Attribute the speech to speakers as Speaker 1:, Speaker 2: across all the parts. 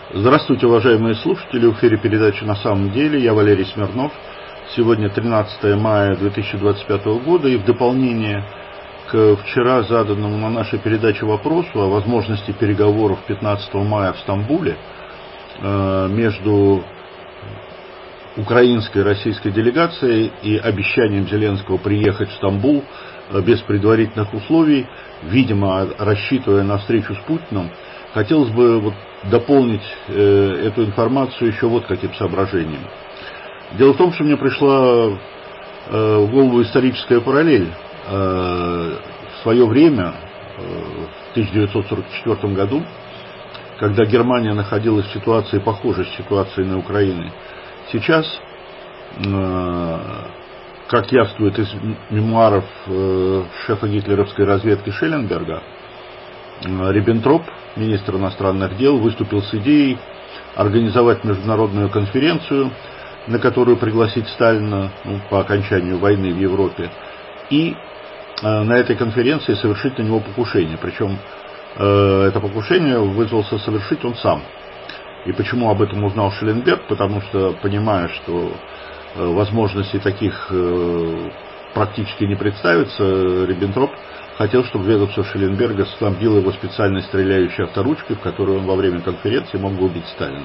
Speaker 1: Здравствуйте, уважаемые слушатели. В эфире передачи «На самом деле». Я Валерий Смирнов. Сегодня 13 мая 2025 года. И в дополнение к вчера заданному на нашей передаче вопросу о возможности переговоров 15 мая в Стамбуле между украинской и российской делегацией и обещанием Зеленского приехать в Стамбул без предварительных условий, видимо, рассчитывая на встречу с Путиным, хотелось бы дополнить эту информацию еще вот каким соображением. Дело в том, что мне пришла в голову историческая параллель. В свое время, в 1944 году, когда Германия находилась в ситуации, похожей с ситуацией на Украине, сейчас, как явствует из мемуаров шефа гитлеровской разведки Шелленберга, Риббентроп, министр иностранных дел, выступил с идеей организовать международную конференцию, на которую пригласить Сталина по окончанию войны в Европе, и на этой конференции совершить на него покушение. Причем это покушение вызвался совершить он сам. И почему об этом узнал Шелленберг? Потому что, понимая, что возможностей таких практически не представится, Риббентроп хотел, чтобы ведомство Шелленберга снабдило его специальной стреляющей авторучкой, в которой он во время конференции мог бы убить Сталина.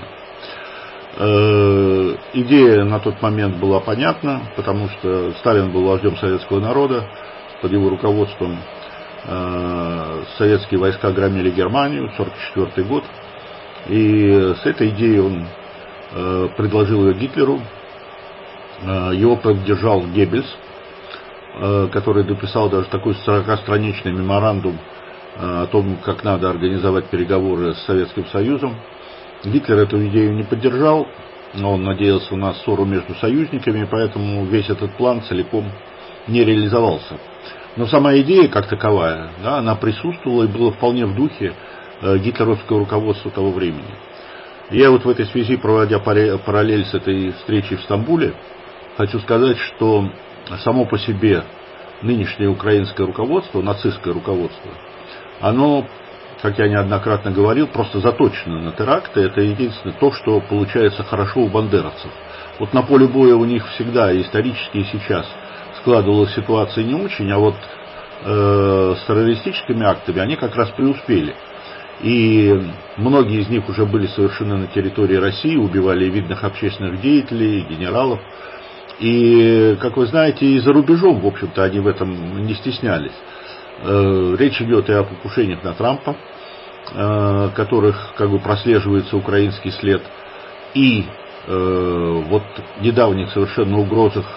Speaker 1: Идея на тот момент была понятна, потому что Сталин был вождем советского народа, под его руководством советские войска громили Германию, 1944 год, и с этой идеей он предложил ее Гитлеру. Его поддержал Геббельс, который дописал даже такой 40-страничный меморандум о том, как надо организовать переговоры с Советским Союзом. Гитлер эту идею не поддержал, но он надеялся на ссору между союзниками, поэтому весь этот план целиком не реализовался. Но сама идея как таковая, да, она присутствовала и была вполне в духе гитлеровского руководства того времени. Я в этой связи, проводя параллель с этой встречей в Стамбуле, хочу сказать, что само по себе нынешнее украинское руководство, нацистское руководство, оно, как я неоднократно говорил, просто заточено на теракты. Это единственное то, что получается хорошо у бандеровцев. На поле боя у них всегда, исторически и сейчас, складывалась ситуация не очень, а с террористическими актами они как раз преуспели. И многие из них уже были совершены на территории России, убивали видных общественных деятелей, генералов. И, как вы знаете, и за рубежом, в общем-то, они в этом не стеснялись. Речь идет и о покушениях на Трампа, которых прослеживается украинский след, и недавних совершенно угрозах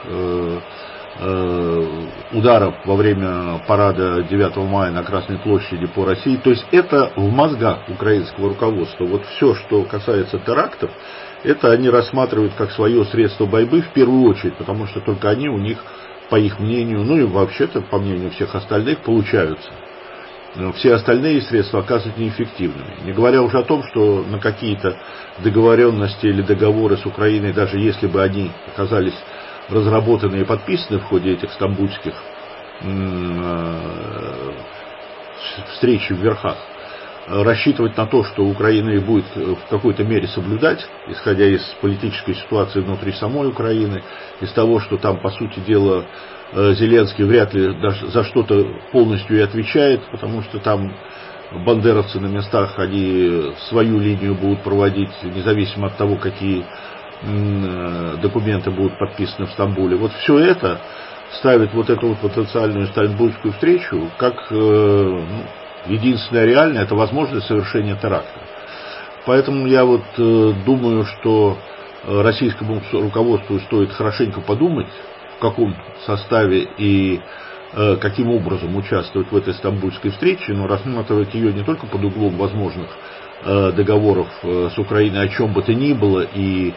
Speaker 1: ударов во время парада 9 мая на Красной площади по России. То есть это в мозгах украинского руководства. Все, что касается терактов, это они рассматривают как свое средство борьбы в первую очередь, потому что только они у них, по их мнению, и вообще-то, по мнению всех остальных, получаются. Все остальные средства оказываются неэффективными. Не говоря уже о том, что на какие-то договоренности или договоры с Украиной, даже если бы они оказались разработаны и подписаны в ходе этих стамбульских встреч в верхах, рассчитывать на то, что Украина их будет в какой-то мере соблюдать, исходя из политической ситуации внутри самой Украины, из того, что там, по сути дела, Зеленский вряд ли даже за что-то полностью и отвечает, потому что там бандеровцы на местах, они свою линию будут проводить, независимо от того, какие документы будут подписаны в Стамбуле. Все это ставит эту потенциальную стамбульскую встречу как единственное реальное, это возможность совершения теракта. Поэтому я думаю, что российскому руководству стоит хорошенько подумать, в каком составе и каким образом участвовать в этой стамбульской встрече, но рассматривать ее не только под углом возможных договоров с Украиной о чем бы то ни было и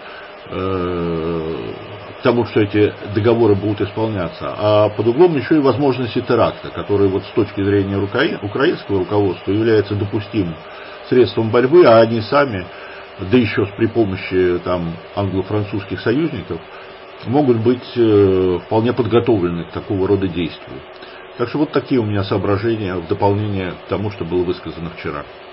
Speaker 1: к тому, что эти договоры будут исполняться, а под углом еще и возможности теракта, который с точки зрения украинского руководства является допустимым средством борьбы, а они сами, да еще при помощи англо-французских союзников, могут быть вполне подготовлены к такого рода действию. Так что такие у меня соображения в дополнение к тому, что было высказано вчера.